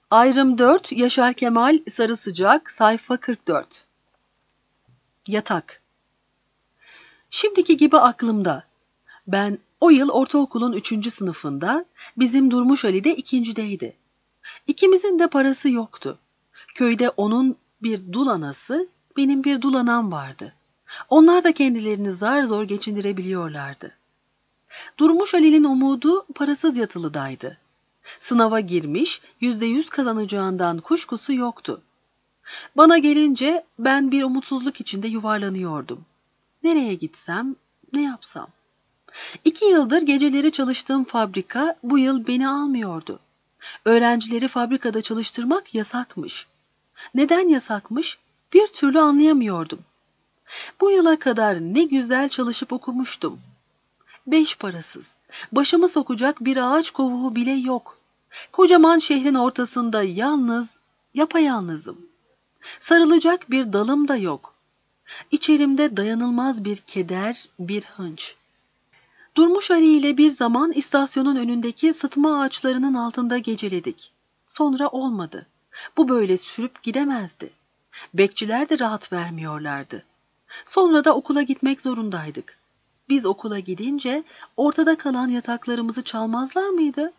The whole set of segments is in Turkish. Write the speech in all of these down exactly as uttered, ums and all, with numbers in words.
Ayrım dört, Yaşar Kemal, Sarı Sıcak, sayfa kırk dört. Yatak. Şimdiki gibi aklımda. Ben o yıl ortaokulun üçüncü sınıfında, bizim Durmuş Ali de ikincideydi. İkimizin de parası yoktu. Köyde onun bir dul anası, benim bir dul anam vardı. Onlar da kendilerini zar zor geçindirebiliyorlardı. Durmuş Ali'nin umudu parasız yatılıdaydı. Sınava girmiş, yüzde yüz kazanacağından kuşkusu yoktu. Bana gelince ben bir umutsuzluk içinde yuvarlanıyordum. Nereye gitsem, ne yapsam? İki yıldır geceleri çalıştığım fabrika bu yıl beni almıyordu. Öğrencileri fabrikada çalıştırmak yasakmış. Neden yasakmış? Bir türlü anlayamıyordum. Bu yıla kadar ne güzel çalışıp okumuştum. Beş parasız, başımı sokacak bir ağaç kovuğu bile yok. Kocaman şehrin ortasında yalnız, yapayalnızım. Sarılacak bir dalım da yok. İçerimde dayanılmaz bir keder, bir hınç. Durmuş Ali ile bir zaman istasyonun önündeki sıtma ağaçlarının altında geceledik. Sonra olmadı. Bu böyle sürüp gidemezdi. Bekçiler de rahat vermiyorlardı. Sonra da okula gitmek zorundaydık. Biz okula gidince ortada kalan yataklarımızı çalmazlar mıydı?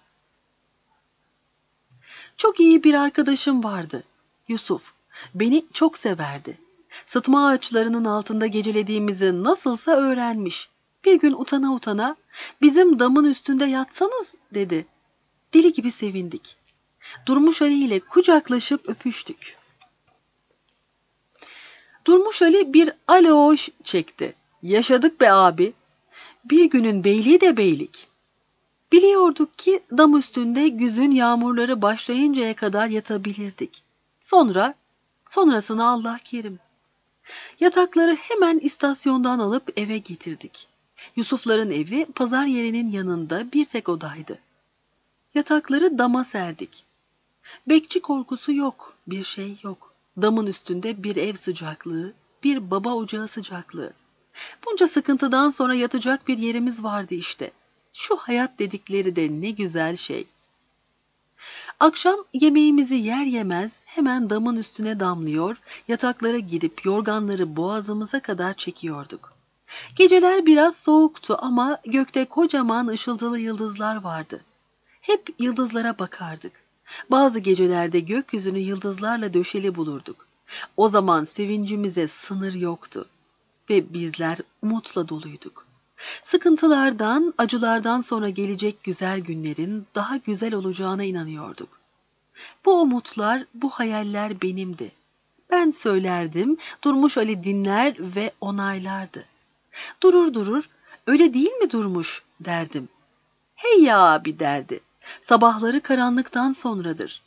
Çok iyi bir arkadaşım vardı. Yusuf. Beni çok severdi. Sıtma ağaçlarının altında gecelediğimizi nasılsa öğrenmiş. Bir gün utana utana, bizim damın üstünde yatsanız dedi. Deli gibi sevindik. Durmuş Ali ile kucaklaşıp öpüştük. Durmuş Ali bir aloş çekti. Yaşadık be abi. Bir günün beyliği de beylik. Biliyorduk ki dam üstünde güzün yağmurları başlayıncaya kadar yatabilirdik. Sonra, sonrasını Allah kerim. Yatakları hemen istasyondan alıp eve getirdik. Yusufların evi pazar yerinin yanında bir tek odaydı. Yatakları dama serdik. Bekçi korkusu yok, bir şey yok. Damın üstünde bir ev sıcaklığı, bir baba ocağı sıcaklığı. Bunca sıkıntıdan sonra yatacak bir yerimiz vardı işte. Şu hayat dedikleri de ne güzel şey. Akşam yemeğimizi yer yemez hemen damın üstüne damlıyor, yataklara girip yorganları boğazımıza kadar çekiyorduk. Geceler biraz soğuktu ama gökte kocaman ışıltılı yıldızlar vardı. Hep yıldızlara bakardık. Bazı gecelerde gökyüzünü yıldızlarla döşeli bulurduk. O zaman sevincimize sınır yoktu ve bizler umutla doluyduk. Sıkıntılardan, acılardan sonra gelecek güzel günlerin daha güzel olacağına inanıyorduk. Bu umutlar, bu hayaller benimdi. Ben söylerdim, Durmuş Ali dinler ve onaylardı. Durur durur, öyle değil mi Durmuş derdim. Hey ya abi derdi. Sabahları karanlıktan sonradır.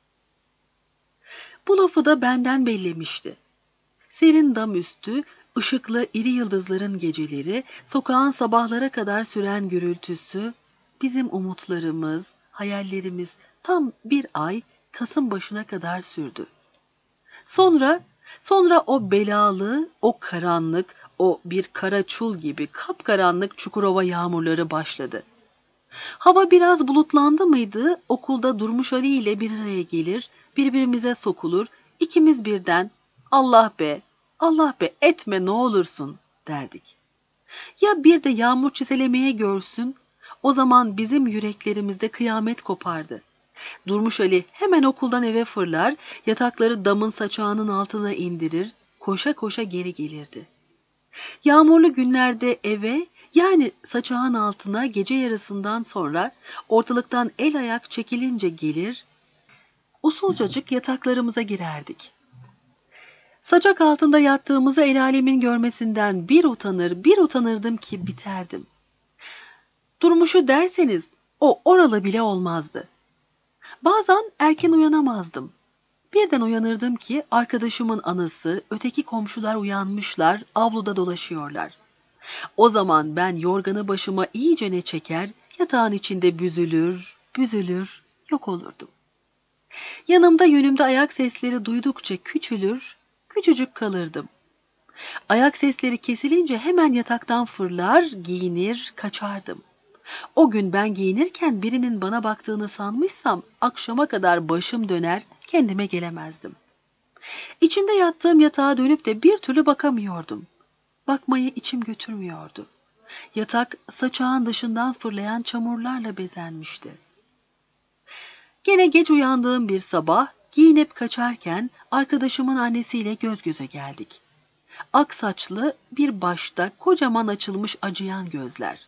Bu lafı da benden bellemişti. Serin dam üstü, ışıklı iri yıldızların geceleri, sokağın sabahlara kadar süren gürültüsü, bizim umutlarımız, hayallerimiz tam bir ay Kasım başına kadar sürdü. Sonra, sonra o belalı, o karanlık, o bir kara çul gibi kapkaranlık Çukurova yağmurları başladı. Hava biraz bulutlandı mıydı, okulda Durmuş Ali ile bir araya gelir, birbirimize sokulur, ikimiz birden Allah be, Allah be etme ne olursun derdik. Ya bir de yağmur çiselemeye görsün, o zaman bizim yüreklerimizde kıyamet kopardı. Durmuş Ali hemen okuldan eve fırlar, yatakları damın saçağının altına indirir, koşa koşa geri gelirdi. Yağmurlu günlerde eve, yani saçağın altına gece yarısından sonra ortalıktan el ayak çekilince gelir, usulcacık yataklarımıza girerdik. Saçak altında yattığımızı el alemin görmesinden bir utanır, bir utanırdım ki biterdim. Durmuşu derseniz o oralı bile olmazdı. Bazen erken uyanamazdım. Birden uyanırdım ki arkadaşımın anası, öteki komşular uyanmışlar, avluda dolaşıyorlar. O zaman ben yorganı başıma iyicene çeker, yatağın içinde büzülür, büzülür, yok olurdum. Yanımda yönümde ayak sesleri duydukça küçülür, küçücük kalırdım. Ayak sesleri kesilince hemen yataktan fırlar, giyinir, kaçardım. O gün ben giyinirken birinin bana baktığını sanmışsam akşama kadar başım döner, kendime gelemezdim. İçinde yattığım yatağa dönüp de bir türlü bakamıyordum. Bakmayı içim götürmüyordu. Yatak saçağın dışından fırlayan çamurlarla bezenmişti. Gene geç uyandığım bir sabah giyinip kaçarken arkadaşımın annesiyle göz göze geldik. Ak saçlı bir başta kocaman açılmış acıyan gözler.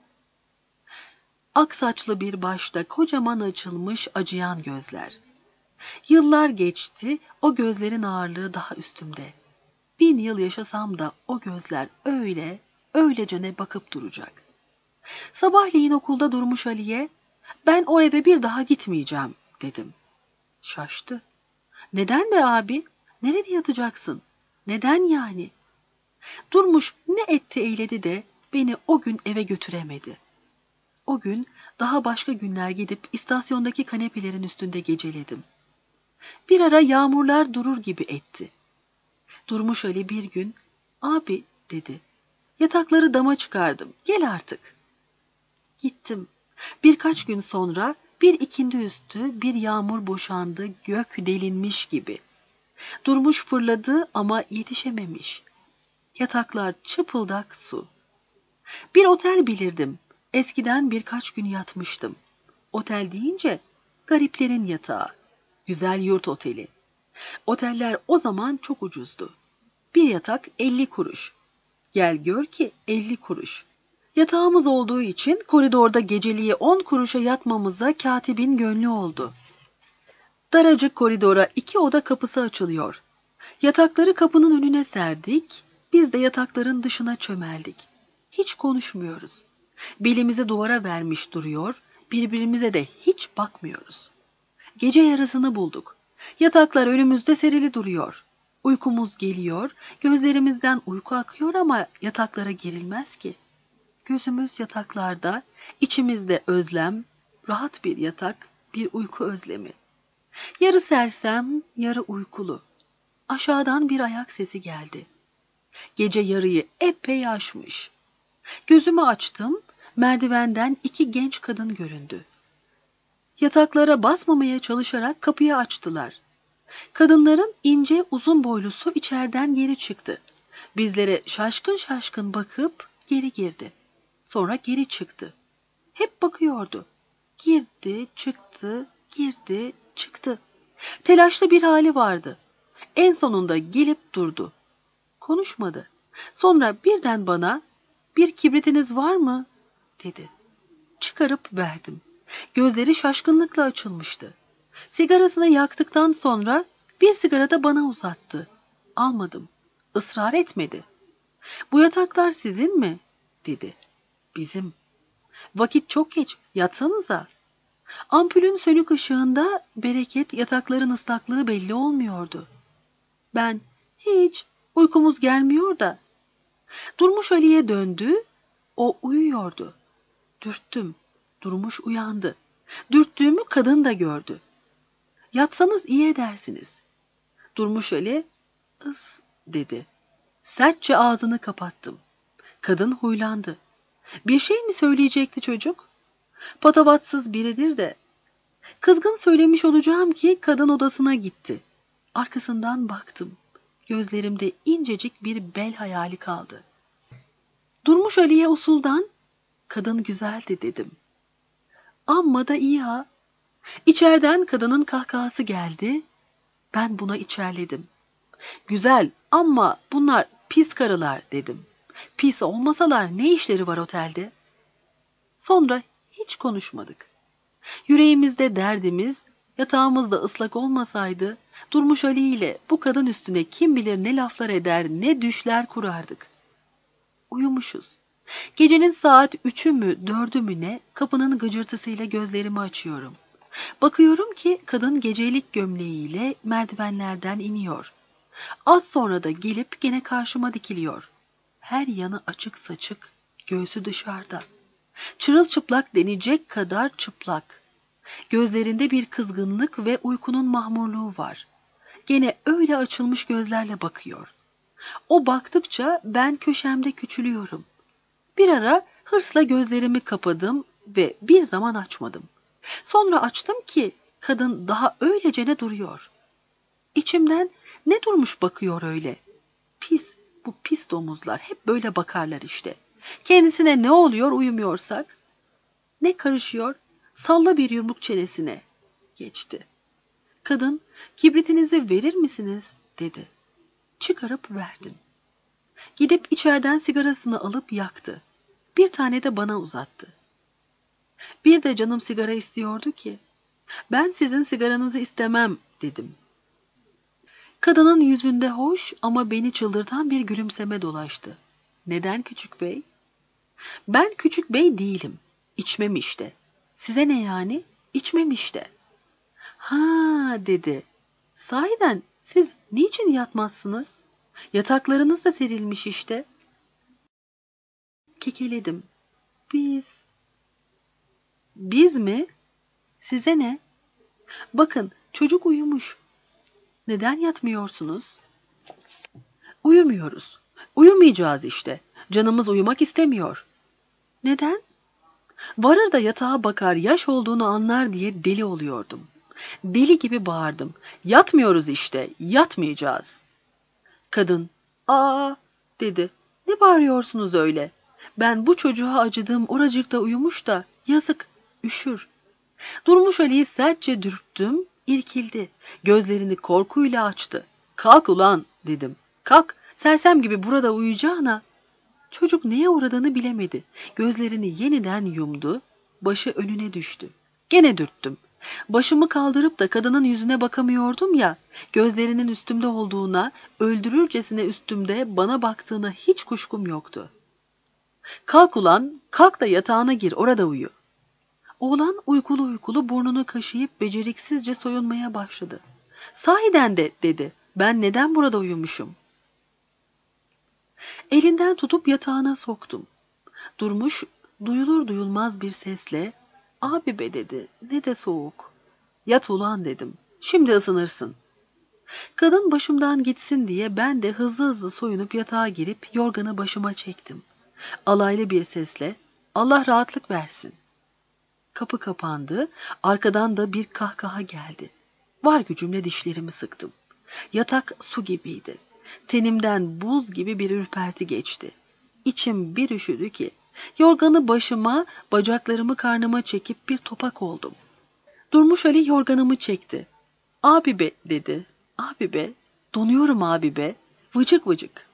Ak saçlı bir başta kocaman açılmış acıyan gözler. Yıllar geçti, o gözlerin ağırlığı daha üstümde. Bin yıl yaşasam da o gözler öyle, öylecene bakıp duracak. Sabahleyin okulda Durmuş Ali'ye, ben o eve bir daha gitmeyeceğim dedim. Şaştı. Neden be abi? Nerede yatacaksın? Neden yani? Durmuş ne etti eyledi de beni o gün eve götüremedi. O gün daha başka günler gidip istasyondaki kanepelerin üstünde geceledim. Bir ara yağmurlar durur gibi etti. Durmuş Ali bir gün, abi dedi, yatakları dama çıkardım, gel artık. Gittim. Birkaç gün sonra bir ikindi üstü bir yağmur boşandı, gök delinmiş gibi. Durmuş fırladı ama yetişememiş. Yataklar çıpıldak su. Bir otel bilirdim. Eskiden birkaç gün yatmıştım. Otel deyince gariplerin yatağı. Güzel yurt oteli. Oteller o zaman çok ucuzdu. Bir yatak elli kuruş. Gel gör ki elli kuruş. Yatağımız olduğu için koridorda geceliği on kuruşa yatmamıza katibin gönlü oldu. Daracık koridora iki oda kapısı açılıyor. Yatakları kapının önüne serdik, biz de yatakların dışına çömeldik. Hiç konuşmuyoruz. Belimizi duvara vermiş duruyor, birbirimize de hiç bakmıyoruz. Gece yarısını bulduk. Yataklar önümüzde serili duruyor. Uykumuz geliyor, gözlerimizden uyku akıyor ama yataklara girilmez ki. Gözümüz yataklarda, içimizde özlem, rahat bir yatak, bir uyku özlemi. Yarı sersem, yarı uykulu. Aşağıdan bir ayak sesi geldi. Gece yarıyı epey aşmış. Gözümü açtım, merdivenden iki genç kadın göründü. Yataklara basmamaya çalışarak kapıyı açtılar. Kadınların ince uzun boylusu içeriden geri çıktı. Bizlere şaşkın şaşkın bakıp geri girdi. Sonra geri çıktı. Hep bakıyordu. Girdi, çıktı, girdi, çıktı. Telaşlı bir hali vardı. En sonunda gelip durdu. Konuşmadı. Sonra birden bana, bir kibritiniz var mı? Dedi. Çıkarıp verdim. Gözleri şaşkınlıkla açılmıştı. Sigarasını yaktıktan sonra bir sigara da bana uzattı. Almadım. Israr etmedi. Bu yataklar sizin mi? Dedi. Bizim. Vakit çok geç. Yatsanıza. Ampulün sönük ışığında bereket yatakların ıslaklığı belli olmuyordu. Ben hiç uykumuz gelmiyor da. Durmuş Ali'ye döndü. O uyuyordu. Dürttüm. Durmuş uyandı. Dürttüğümü kadın da gördü. Yatsanız iyi edersiniz. Durmuş Ali, ıs dedi. Sertçe ağzını kapattım. Kadın huylandı. Bir şey mi söyleyecekti çocuk? Patavatsız biridir de. Kızgın söylemiş olacağım ki kadın odasına gitti. Arkasından baktım. Gözlerimde incecik bir bel hayali kaldı. Durmuş Ali'ye usuldan, kadın güzeldi dedim. Amma da iyi ha. İçeriden kadının kahkahası geldi. Ben buna içerledim. Güzel ama bunlar pis karılar dedim. Pis olmasalar ne işleri var otelde? Sonra hiç konuşmadık. Yüreğimizde derdimiz, yatağımızda ıslak olmasaydı, Durmuş Ali ile bu kadın üstüne kim bilir ne laflar eder, ne düşler kurardık. Uyumuşuz. Gecenin saat üçü mü, dördü mü ne, kapının gıcırtısıyla gözlerimi açıyorum. Bakıyorum ki kadın gecelik gömleğiyle merdivenlerden iniyor. Az sonra da gelip gene karşıma dikiliyor. Her yanı açık saçık, göğsü dışarıda. Çırılçıplak denecek kadar çıplak. Gözlerinde bir kızgınlık ve uykunun mahmurluğu var. Gene öyle açılmış gözlerle bakıyor. O baktıkça ben köşemde küçülüyorum. Bir ara hırsla gözlerimi kapadım, ve bir zaman açmadım. Sonra açtım ki kadın daha öylecene duruyor. İçimden ne durmuş bakıyor öyle? Pis, bu pis domuzlar hep böyle bakarlar işte. Kendisine ne oluyor uyumuyorsak? Ne karışıyor? Salla bir yumruk çenesine. Geçti. Kadın, kibritinizi verir misiniz? Dedi. Çıkarıp verdim. Gidip içeriden sigarasını alıp yaktı. Bir tane de bana uzattı. Bir de canım sigara istiyordu ki. Ben sizin sigaranızı istemem dedim. Kadının yüzünde hoş ama beni çıldırtan bir gülümseme dolaştı. Neden küçük bey? Ben küçük bey değilim. İçmem işte. Size ne yani? İçmem işte. Ha dedi. Sahiden siz niçin yatmazsınız? Yataklarınız da serilmiş işte. Kekeledim. Biz... Biz mi? Size ne? Bakın çocuk uyumuş. Neden yatmıyorsunuz? Uyumuyoruz. Uyumayacağız işte. Canımız uyumak istemiyor. Neden? Varır da yatağa bakar yaş olduğunu anlar diye deli oluyordum. Deli gibi bağırdım. Yatmıyoruz işte, yatmayacağız. Kadın, aa dedi. Ne bağırıyorsunuz öyle? Ben bu çocuğa acıdığım oracıkta uyumuş da yazık, üşür. Durmuş Ali'yi sertçe dürttüm, irkildi. Gözlerini korkuyla açtı. Kalk ulan dedim. Kalk, sersem gibi burada uyuyacağına. Çocuk neye uğradığını bilemedi. Gözlerini yeniden yumdu, başı önüne düştü. Gene dürttüm. Başımı kaldırıp da kadının yüzüne bakamıyordum ya, gözlerinin üstümde olduğuna, öldürürcesine üstümde bana baktığına hiç kuşkum yoktu. Kalk ulan, kalk da yatağına gir, orada uyu. Oğlan uykulu uykulu burnunu kaşıyıp beceriksizce soyunmaya başladı. Sahiden de dedi, ben neden burada uyumuşum? Elinden tutup yatağına soktum. Durmuş, duyulur duyulmaz bir sesle, abi be dedi, ne de soğuk. Yat ulan dedim, şimdi ısınırsın. Kadın başımdan gitsin diye ben de hızlı hızlı soyunup yatağa girip yorganı başıma çektim. Alaylı bir sesle, Allah rahatlık versin. Kapı kapandı, arkadan da bir kahkaha geldi. Var gücümle dişlerimi sıktım. Yatak su gibiydi. Tenimden buz gibi bir ürperti geçti. İçim bir üşüdü ki, yorganı başıma, bacaklarımı karnıma çekip bir topak oldum. Durmuş Ali yorganımı çekti. Abi be dedi. Abi be, donuyorum abi be, vıcık vıcık.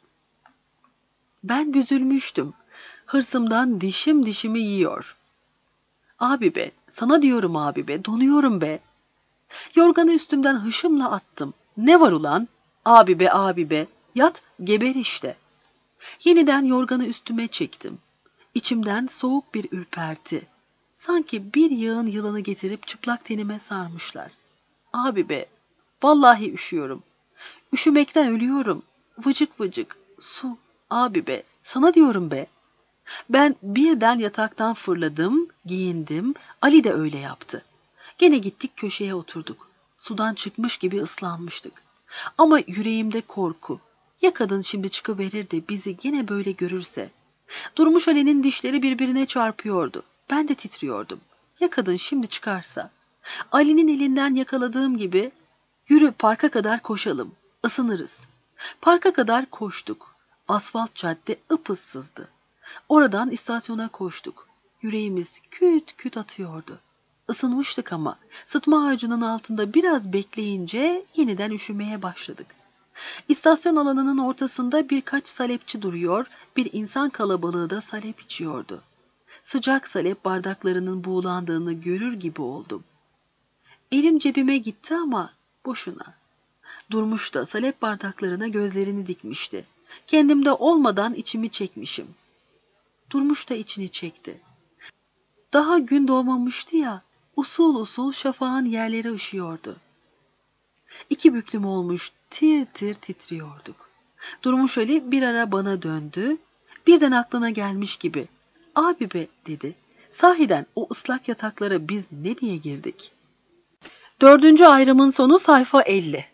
Ben büzülmüştüm. Hırsımdan dişim dişimi yiyor. Abi be, sana diyorum abi be, donuyorum be. Yorganı üstümden hışımla attım. Ne var ulan? Abi be abi be, yat geber işte. Yeniden yorganı üstüme çektim. İçimden soğuk bir ürperti. Sanki bir yağın yılanı getirip çıplak tenime sarmışlar. Abi be, vallahi üşüyorum. Üşümekten ölüyorum. Vıcık vıcık, su, abi be, sana diyorum be. Ben birden yataktan fırladım, giyindim, Ali de öyle yaptı. Gene gittik köşeye oturduk. Sudan çıkmış gibi ıslanmıştık. Ama yüreğimde korku. Ya kadın şimdi çıkıverir de bizi gene böyle görürse? Durmuş Ali'nin dişleri birbirine çarpıyordu. Ben de titriyordum. Ya kadın şimdi çıkarsa? Ali'nin elinden yakaladığım gibi, yürü parka kadar koşalım, ısınırız. Parka kadar koştuk. Asfalt cadde ıpıssızdı. Oradan istasyona koştuk. Yüreğimiz küt küt atıyordu. Isınmıştık ama sıtma ağacının altında biraz bekleyince yeniden üşümeye başladık. İstasyon alanının ortasında birkaç salepçi duruyor, bir insan kalabalığı da salep içiyordu. Sıcak salep bardaklarının buğulandığını görür gibi oldum. Elim cebime gitti ama boşuna. Durmuş da salep bardaklarına gözlerini dikmişti. Kendimde olmadan içimi çekmişim. Durmuş da içini çekti. Daha gün doğmamıştı ya, usul usul şafağın yerleri ışıyordu. İki büklüm olmuş, tir tir titriyorduk. Durmuş Ali bir ara bana döndü, birden aklına gelmiş gibi. Abi be dedi, sahiden o ıslak yataklara biz ne diye girdik? Dördüncü ayrımın sonu sayfa elli.